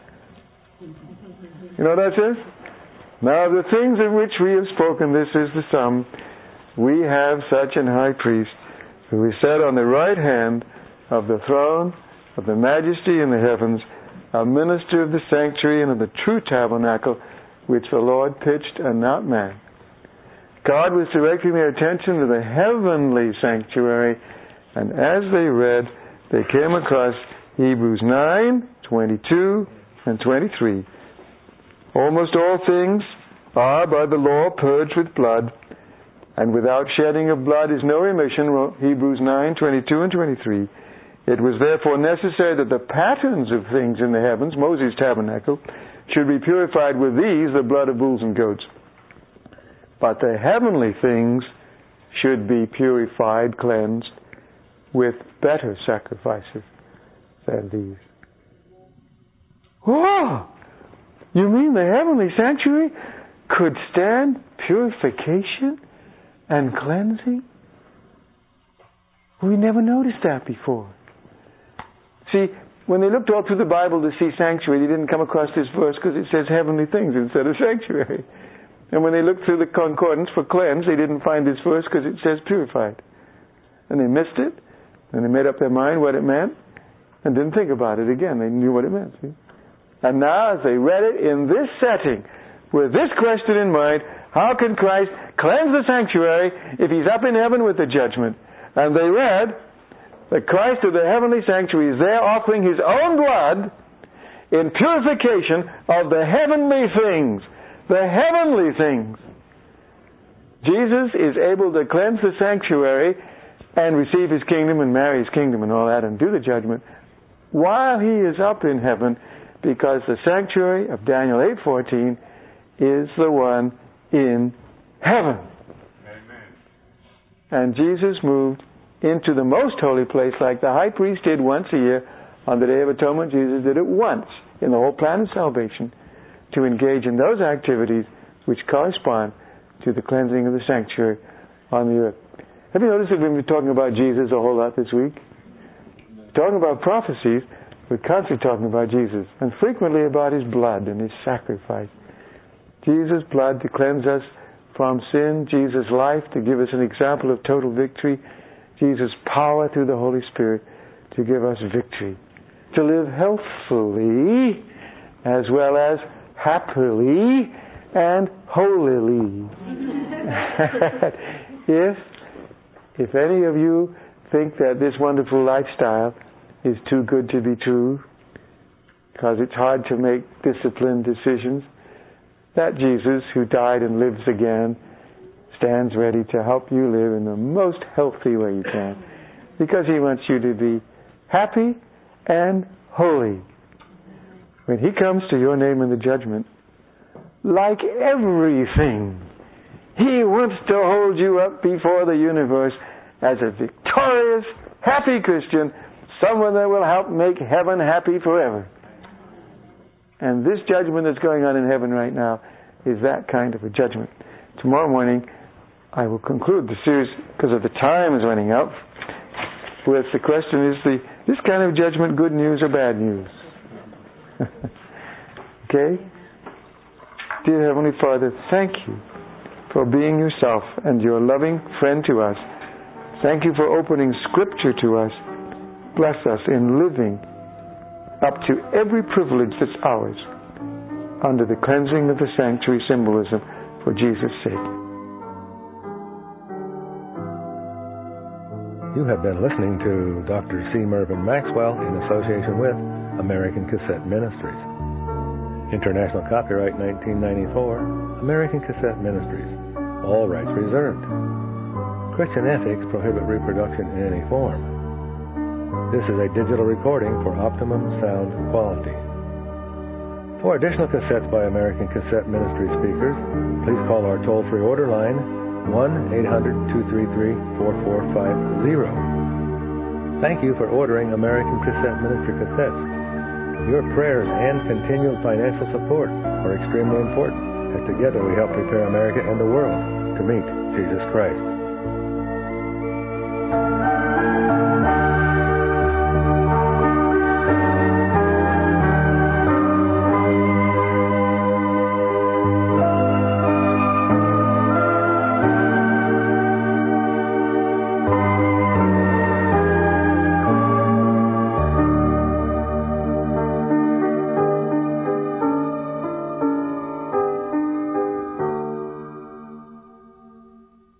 You know what that says? Now the things of which we have spoken, this is the sum. We have such an high priest who is set on the right hand of the throne of the majesty in the heavens, a minister of the sanctuary and of the true tabernacle, which the Lord pitched and not man. God was directing their attention to the heavenly sanctuary, and as they read, they came across Hebrews 9, 22, and 23. Almost all things are by the law purged with blood, and without shedding of blood is no remission, Hebrews 9, 22 and 23. It was therefore necessary that the patterns of things in the heavens, Moses' tabernacle, should be purified with these, the blood of bulls and goats. But the heavenly things should be purified, cleansed, with better sacrifices than these. Whoa! You mean the heavenly sanctuary could stand purification and cleansing? We never noticed that before. See, when they looked all through the Bible to see sanctuary, they didn't come across this verse because it says heavenly things instead of sanctuary. And when they looked through the concordance for cleanse, they didn't find this verse because it says purified. And they missed it, and they made up their mind what it meant, and didn't think about it again. They knew what it meant. See? And now, as they read it in this setting, with this question in mind, how can Christ cleanse the sanctuary if He's up in heaven with the judgment? And they read that Christ of the heavenly sanctuary is there offering His own blood in purification of the heavenly things. The heavenly things. Jesus is able to cleanse the sanctuary and receive His kingdom and marry His kingdom and all that and do the judgment while He is up in heaven, because the sanctuary of Daniel 8:14 is the one in heaven. Amen. And Jesus moved into the most holy place like the high priest did once a year on the Day of Atonement. Jesus did it once in the whole plan of salvation to engage in those activities which correspond to the cleansing of the sanctuary on the earth. Have you noticed that we've been talking about Jesus a whole lot this week? Talking about prophecies, we're constantly talking about Jesus, and frequently about His blood and His sacrifice. Jesus' blood to cleanse us from sin, Jesus' life to give us an example of total victory, Jesus' power through the Holy Spirit to give us victory, to live healthfully as well as happily and holily. If any of you think that this wonderful lifestyle is too good to be true, because it's hard to make disciplined decisions, that Jesus, who died and lives again, stands ready to help you live in the most healthy way you can, because He wants you to be happy and holy. When He comes to your name in the judgment, like everything, He wants to hold you up before the universe as a victorious, happy Christian, someone that will help make heaven happy forever. And this judgment that's going on in heaven right now is that kind of a judgment. Tomorrow morning, I will conclude the series, because of the time is running out, with the question, is this kind of judgment good news or bad news? Okay? Dear Heavenly Father, thank you for being yourself and your loving friend to us. Thank you for opening Scripture to us. Bless us in living up to every privilege that's ours under the cleansing of the sanctuary symbolism for Jesus' sake. You have been listening to Dr. C. Mervyn Maxwell in association with American Cassette Ministries. International copyright 1994, American Cassette Ministries. All rights reserved. Christian ethics prohibit reproduction in any form. This is a digital recording for optimum sound quality. For additional cassettes by American Cassette Ministry speakers, please call our toll-free order line 1-800-233-4450. Thank you for ordering American Cassette Ministry cassettes. Your prayers and continued financial support are extremely important, as together we help prepare America and the world to meet Jesus Christ.